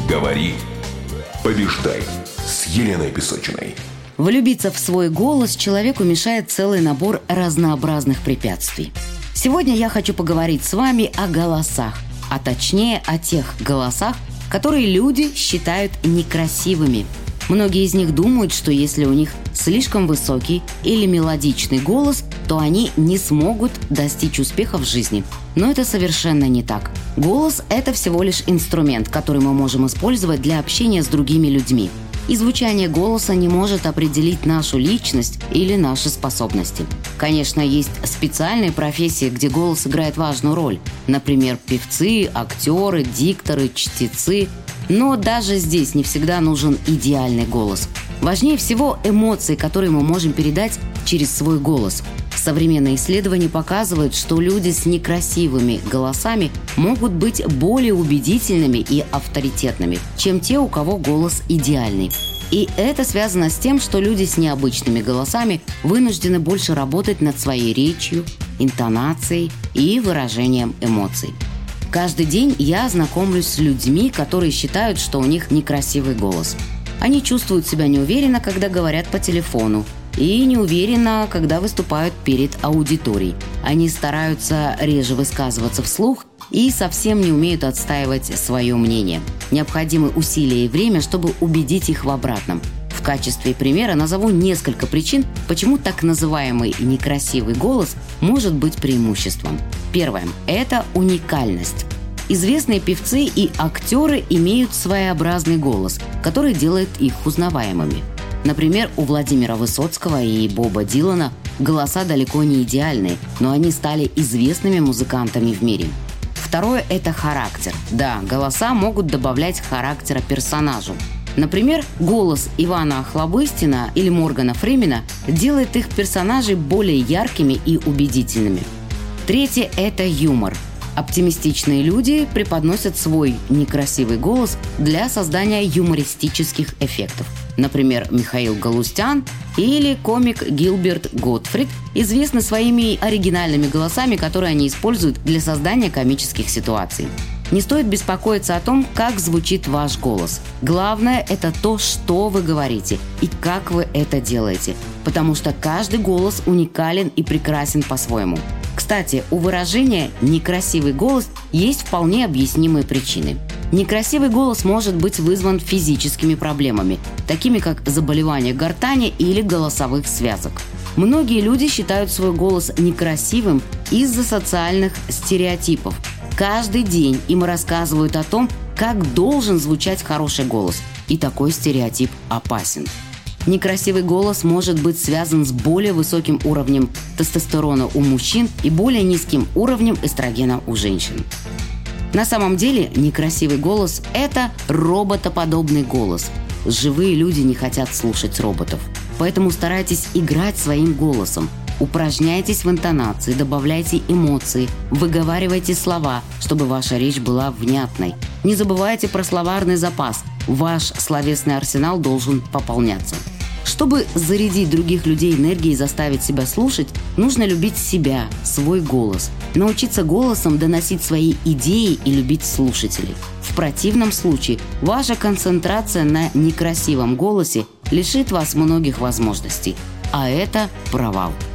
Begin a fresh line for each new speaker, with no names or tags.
Говори, побеждай с Еленой Песочиной.
Влюбиться в свой голос человеку мешает целый набор разнообразных препятствий. Сегодня я хочу поговорить с вами о голосах, а точнее о тех голосах, которые люди считают некрасивыми. Многие из них думают, что если у них слишком высокий или мелодичный голос, то они не смогут достичь успеха в жизни. Но это совершенно не так. Голос – это всего лишь инструмент, который мы можем использовать для общения с другими людьми. И звучание голоса не может определить нашу личность или наши способности. Конечно, есть специальные профессии, где голос играет важную роль. Например, певцы, актеры, дикторы, чтецы. Но даже здесь не всегда нужен идеальный голос. Важнее всего эмоции, которые мы можем передать через свой голос. Современные исследования показывают, что люди с некрасивыми голосами могут быть более убедительными и авторитетными, чем те, у кого голос идеальный. И это связано с тем, что люди с необычными голосами вынуждены больше работать над своей речью, интонацией и выражением эмоций. Каждый день я знакомлюсь с людьми, которые считают, что у них некрасивый голос. Они чувствуют себя неуверенно, когда говорят по телефону, и неуверенно, когда выступают перед аудиторией. Они стараются реже высказываться вслух и совсем не умеют отстаивать свое мнение. Необходимы усилия и время, чтобы убедить их в обратном. В качестве примера назову несколько причин, почему так называемый некрасивый голос может быть преимуществом. Первое – это уникальность. Известные певцы и актеры имеют своеобразный голос, который делает их узнаваемыми. Например, у Владимира Высоцкого и Боба Дилана голоса далеко не идеальные, но они стали известными музыкантами в мире. Второе – это характер. Да, голоса могут добавлять характера персонажу. Например, голос Ивана Охлобыстина или Моргана Фримена делает их персонажей более яркими и убедительными. Третье – это юмор. Оптимистичные люди преподносят свой некрасивый голос для создания юмористических эффектов. Например, Михаил Галустян или комик Гилберт Готфрид известны своими оригинальными голосами, которые они используют для создания комических ситуаций. Не стоит беспокоиться о том, как звучит ваш голос. Главное – это то, что вы говорите и как вы это делаете, потому что каждый голос уникален и прекрасен по-своему. Кстати, у выражения «некрасивый голос» есть вполне объяснимые причины. Некрасивый голос может быть вызван физическими проблемами, такими как заболевание гортани или голосовых связок. Многие люди считают свой голос некрасивым из-за социальных стереотипов. Каждый день им рассказывают о том, как должен звучать хороший голос, и такой стереотип опасен. Некрасивый голос может быть связан с более высоким уровнем тестостерона у мужчин и более низким уровнем эстрогена у женщин. На самом деле некрасивый голос – это роботоподобный голос. Живые люди не хотят слушать роботов. Поэтому старайтесь играть своим голосом. Упражняйтесь в интонации, добавляйте эмоции, выговаривайте слова, чтобы ваша речь была внятной. Не забывайте про словарный запас. Ваш словесный арсенал должен пополняться. Чтобы зарядить других людей энергией и заставить себя слушать, нужно любить себя, свой голос. Научиться голосом доносить свои идеи и любить слушателей. В противном случае ваша концентрация на некрасивом голосе лишит вас многих возможностей. А это провал.